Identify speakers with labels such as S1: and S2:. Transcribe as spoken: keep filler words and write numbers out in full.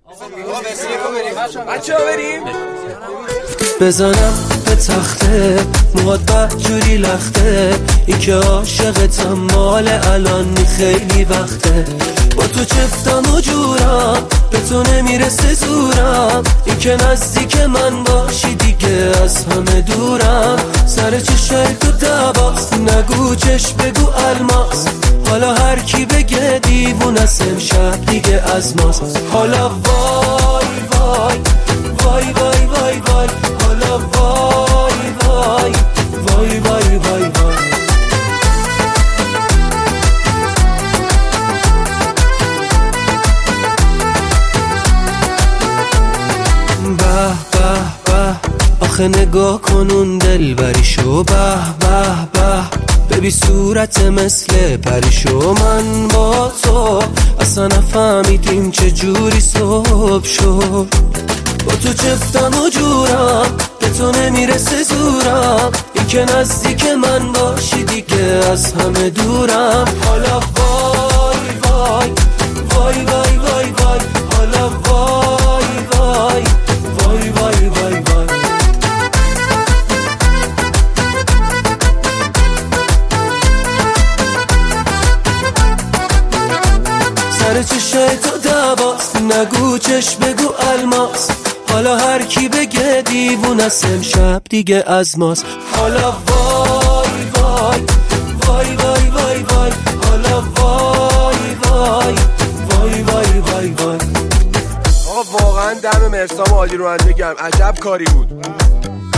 S1: بچه ها بریم
S2: بزنم به تخته موهات بدجوری لخته این که عاشقتم مال الان خیلی وقته با تو چفتم و جورم به تو نمیرسه زورم این که نزدیک من باشی دیگه از همه دورم سر چشای تو دواست نگو چش بگو الماس حالا هر کی بگه دیوونست امشب دیگه از ماست حالا وای وای وای وای وای وای حالا وای وای وای وای وای وای به به به آخه نگاه کن اون دلبریشو به به به ببی صورت مثل پریشو من با تو اصلا نفهمیدیم چه جوری صبح شد با تو چفتم و جورم به تو نمیرسه زورم این که نزدیک من باشی دیگه از همه دورم حالا وای وای وای وای وای وای حالا وای وای وای وای وای وای سر چشای تو دواست نگو چش بگو الماس حالا هر کی بگه دیوونست امشب دیگه از ماست حالا وای وای وای وای وای وای حالا وای وای وای وای وای وای
S1: آقا واقعا دم مرسام عالی رو من بگم عجب کاری بود.